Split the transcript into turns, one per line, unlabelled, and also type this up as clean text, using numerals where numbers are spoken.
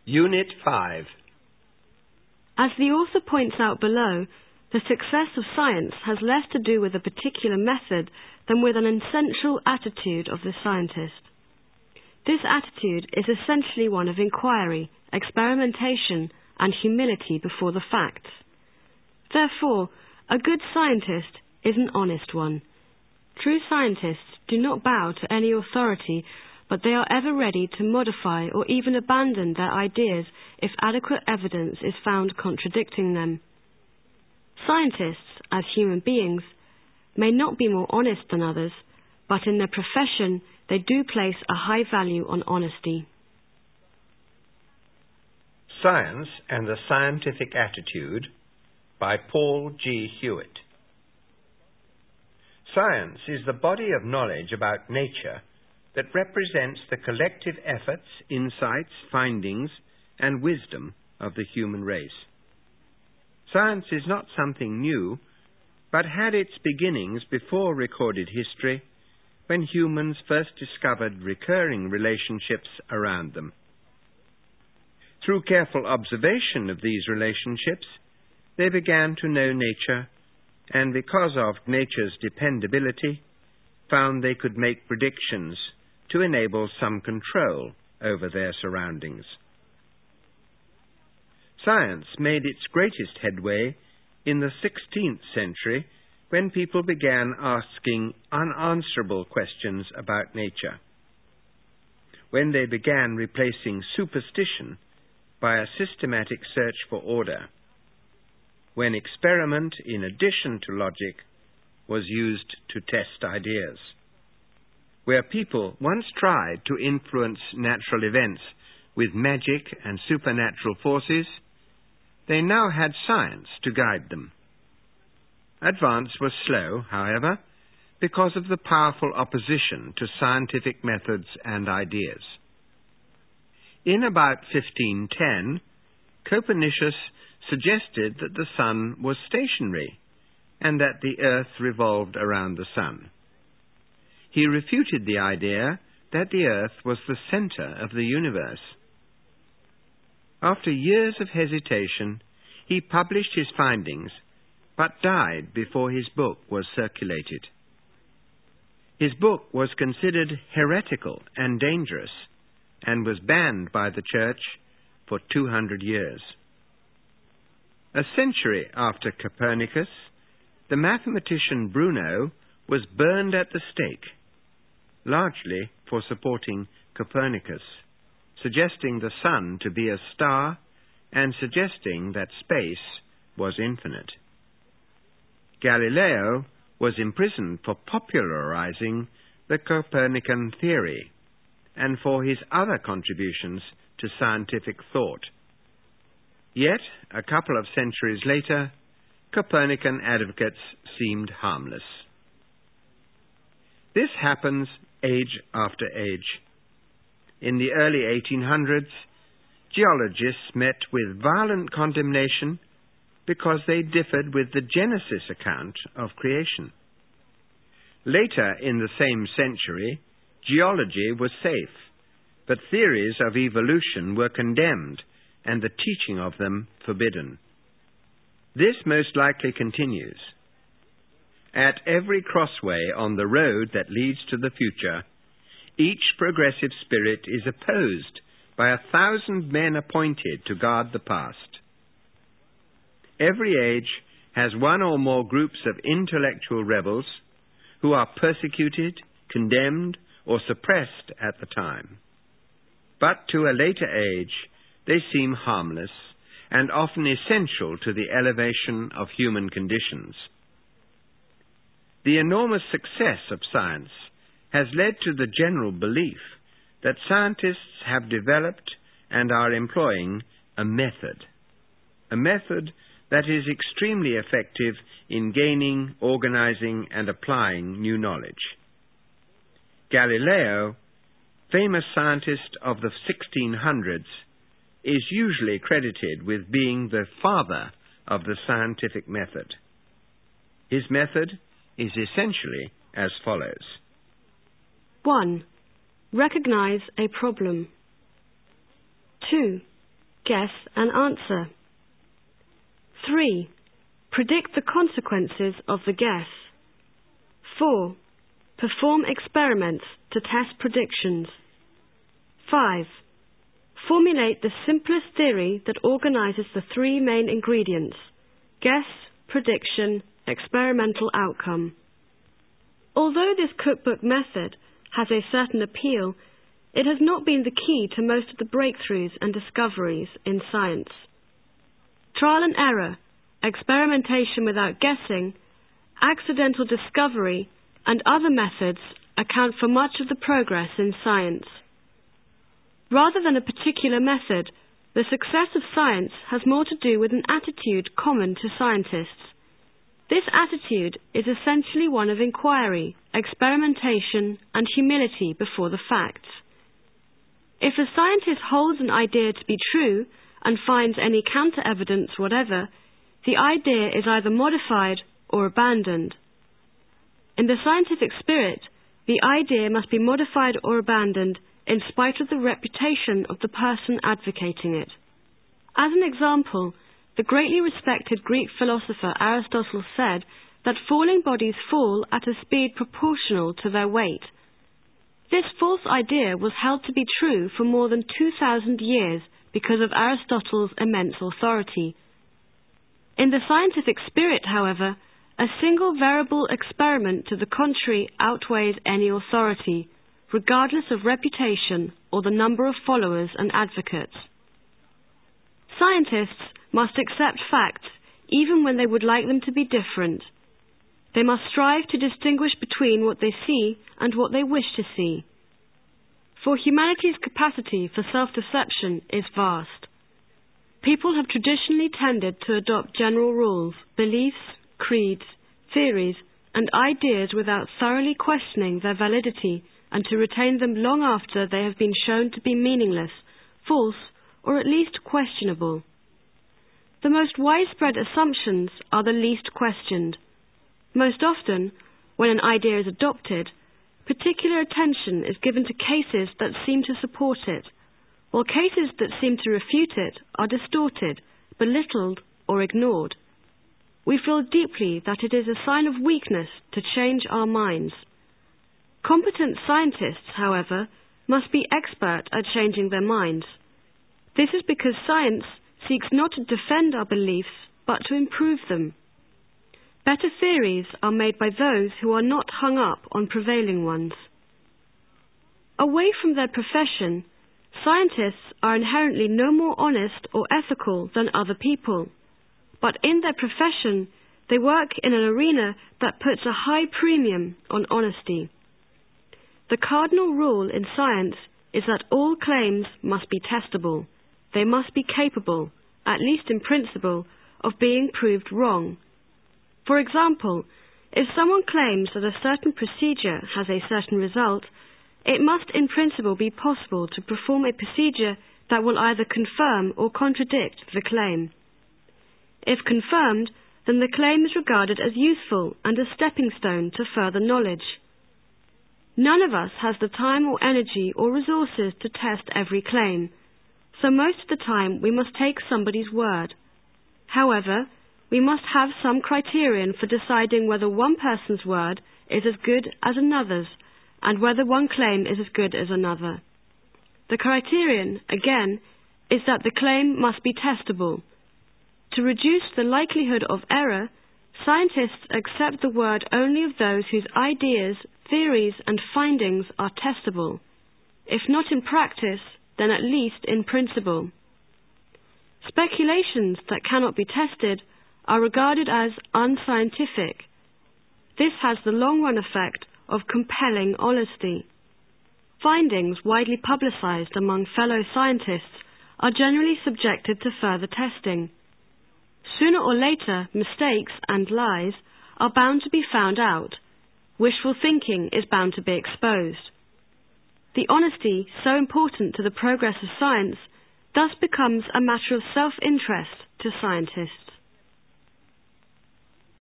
Unit 5.
As the author points out below, the success of science has less to do with a particular method than with an essential attitude of the scientist. This attitude is essentially one of inquiry, experimentation, and humility before the facts. Therefore, a good scientist is an honest one. True scientists do not bow to any authority, but they are ever ready to modify or even abandon their ideas if adequate evidence is found contradicting them. Scientists, as human beings, may not be more honest than others, but in their profession they do place a high value on honesty.
Science and the Scientific Attitude by Paul G. Hewitt. Science is the body of knowledge about nature that represents the collective efforts, insights, findings, and wisdom of the human race. Science is not something new, but had its beginnings before recorded history, when humans first discovered recurring relationships around them. Through careful observation of these relationships, they began to know nature, and because of nature's dependability, found they could make predictions to enable some control over their surroundings. Science made its greatest headway in the 16th century when people began asking unanswerable questions about nature, when they began replacing superstition by a systematic search for order, when experiment in addition to logic was used to test ideas. Where people once tried to influence natural events with magic and supernatural forces, they now had science to guide them. Advance was slow, however, because of the powerful opposition to scientific methods and ideas. In about 1510, Copernicus suggested that the sun was stationary and that the earth revolved around the sun. He refuted the idea that the earth was the center of the universe. After years of hesitation, he published his findings, but died before his book was circulated. His book was considered heretical and dangerous, and was banned by the Church for 200 years. A century after Copernicus, the mathematician Bruno was burned at the stake, largely for supporting Copernicus, suggesting the sun to be a star and suggesting that space was infinite. Galileo was imprisoned for popularizing the Copernican theory and for his other contributions to scientific thought. Yet, a couple of centuries later, Copernican advocates seemed harmless. This happens age after age. In the early 1800s, geologists met with violent condemnation because they differed with the Genesis account of creation. Later in the same century, geology was safe, but theories of evolution were condemned and the teaching of them forbidden. This most likely continues. At every crossway on the road that leads to the future, each progressive spirit is opposed by 1,000 men appointed to guard the past. Every age has one or more groups of intellectual rebels who are persecuted, condemned, or suppressed at the time. But to a later age, they seem harmless and often essential to the elevation of human conditions. The enormous success of science has led to the general belief that scientists have developed and are employing a method that is extremely effective in gaining, organizing, and applying new knowledge. Galileo, famous scientist of the 1600s, is usually credited with being the father of the scientific method. His method is essentially as follows.
1. Recognize a problem. 2. guess and answer. 3. Predict the consequences of the guess. 4. Perform experiments to test predictions. 5. Formulate the simplest theory that organizes the three main ingredients: guess, prediction, experimental outcome. Although this cookbook method has a certain appeal, it has not been the key to most of the breakthroughs and discoveries in science. Trial and error, experimentation without guessing, accidental discovery, and other methods account for much of the progress in science. Rather than a particular method, the success of science has more to do with an attitude common to scientists. This attitude is essentially one of inquiry, experimentation, and humility before the facts. If a scientist holds an idea to be true and finds any counter-evidence whatever, the idea is either modified or abandoned. In the scientific spirit, the idea must be modified or abandoned in spite of the reputation of the person advocating it. As an example, the greatly respected Greek philosopher Aristotle said that falling bodies fall at a speed proportional to their weight. This false idea was held to be true for more than 2,000 years because of Aristotle's immense authority. In the scientific spirit, however, a single variable experiment to the contrary outweighs any authority, regardless of reputation or the number of followers and advocates. Scientists must accept facts even when they would like them to be different. They must strive to distinguish between what they see and what they wish to see. For humanity's capacity for self-deception is vast. People have traditionally tended to adopt general rules, beliefs, creeds, theories, and ideas without thoroughly questioning their validity, and to retain them long after they have been shown to be meaningless, false, or at least questionable. The most widespread assumptions are the least questioned. Most often, when an idea is adopted, particular attention is given to cases that seem to support it, while cases that seem to refute it are distorted, belittled, or ignored. We feel deeply that it is a sign of weakness to change our minds. Competent scientists, however, must be expert at changing their minds. This is because science seeks not to defend our beliefs, but to improve them. Better theories are made by those who are not hung up on prevailing ones. Away from their profession, scientists are inherently no more honest or ethical than other people, but in their profession they work in an arena that puts a high premium on honesty. The cardinal rule in science is that all claims must be testable. They must be capable, at least in principle, of being proved wrong. For example, if someone claims that a certain procedure has a certain result, it must in principle be possible to perform a procedure that will either confirm or contradict the claim. If confirmed, then the claim is regarded as useful and a stepping stone to further knowledge. None of us has the time or energy or resources to test every claim, so most of the time we must take somebody's word. However, we must have some criterion for deciding whether one person's word is as good as another's, and whether one claim is as good as another. The criterion, again, is that the claim must be testable. To reduce the likelihood of error, scientists accept the word only of those whose ideas, theories, and findings are testable. If not in practice, then at least in principle. Speculations that cannot be tested are regarded as unscientific. This has the long-run effect of compelling honesty. Findings widely publicized among fellow scientists are generally subjected to further testing. Sooner or later, mistakes and lies are bound to be found out. Wishful thinking is bound to be exposed. The honesty so important to the progress of science thus becomes a matter of self-interest to scientists.